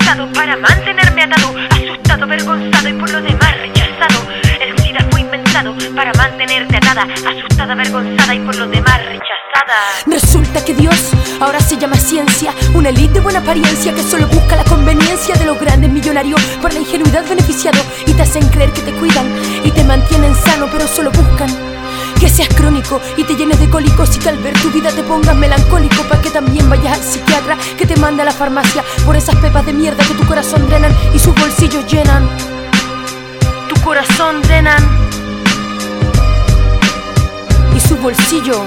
inventado para mantenerme atado, asustado, avergonzado y por lo demás rechazado. El SIDA fue inventado para mantenerte atada, asustada, avergonzada y por lo demás rechazada. Resulta que Dios ahora se llama ciencia, una élite de buena apariencia que solo busca la conveniencia de los grandes millonarios por la ingenuidad beneficiado, y te hacen creer que te cuidan y te mantienen sano, pero solo buscan que seas crónico y te llenes de cólicos, y que al ver tu vida te pongas melancólico, para que también vayas al psiquiatra que te manda a la farmacia por esas pepas de mierda que tu corazón drenan y sus bolsillos llenan. Tu corazón drenan y su bolsillo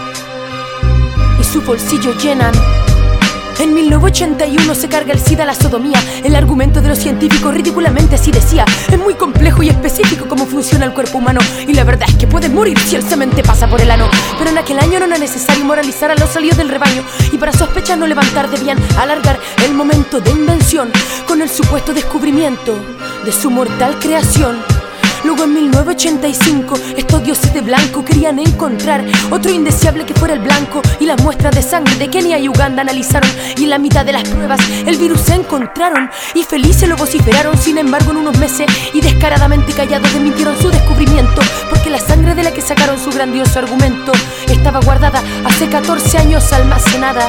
llenan. En 1981 se carga el SIDA a la sodomía. El argumento de los científicos ridículamente así decía: es muy complejo y específico cómo funciona el cuerpo humano, y la verdad es que puedes morir si el semen te pasa por el ano. Pero en aquel año no era necesario moralizar a los salidos del rebaño, y para sospechas no levantar debían alargar el momento de invención con el supuesto descubrimiento de su mortal creación. Luego en 1985 estos dioses de blanco querían encontrar otro indeseable que fuera el blanco, y las muestras de sangre de Kenia y Uganda analizaron, y en la mitad de las pruebas el virus se encontraron, y felices lo vociferaron. Sin embargo, en unos meses y descaradamente callados desmintieron su descubrimiento, porque la sangre de la que sacaron su grandioso argumento estaba guardada hace 14 años almacenada.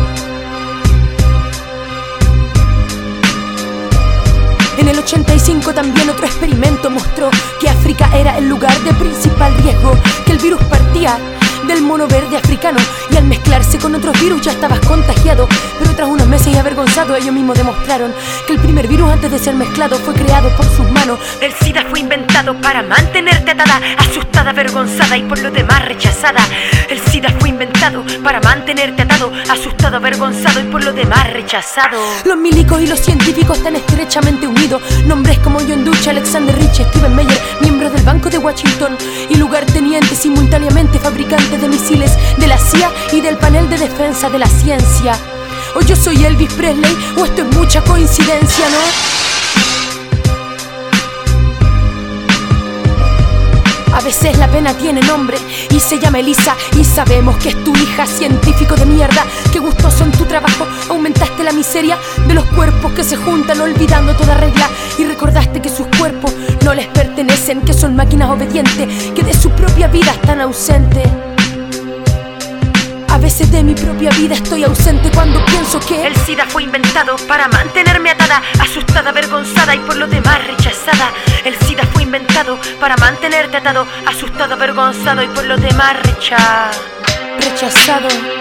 En el 85 también otro experimento mostró que África era el lugar de principal riesgo, que el virus partía del mono verde africano, y al mezclarse con otros virus ya estabas contagiado. Pero tras unos meses y avergonzados, ellos mismos demostraron que el primer virus antes de ser mezclado fue creado por sus manos. El SIDA fue inventado para mantenerte atada, asustada, avergonzada y por lo demás rechazada. El SIDA fue inventado para mantenerte atado, asustado, avergonzado y por lo demás rechazado. Los milicos y los científicos están estrechamente unidos. Nombres como John Dutch, Alexander Rich, Steven Meyer, miembros del Banco de Washington y lugartenientes simultáneamente fabricantes de misiles de la CIA y del panel de defensa de la ciencia. O yo soy Elvis Presley, o esto es mucha coincidencia, ¿no? A veces la pena tiene nombre y se llama Elisa, y sabemos que es tu hija. Científico de mierda, qué gustoso en tu trabajo aumentaste la miseria de los cuerpos que se juntan olvidando toda regla, y recordaste que sus cuerpos no les pertenecen, que son máquinas obedientes, que de su propia vida están ausentes. A veces de mi propia vida estoy ausente cuando pienso que el SIDA fue inventado para mantenerme atada, asustada, avergonzada y por lo demás rechazada. El SIDA fue inventado para mantenerte atado, asustado, avergonzado y por lo demás rechazado.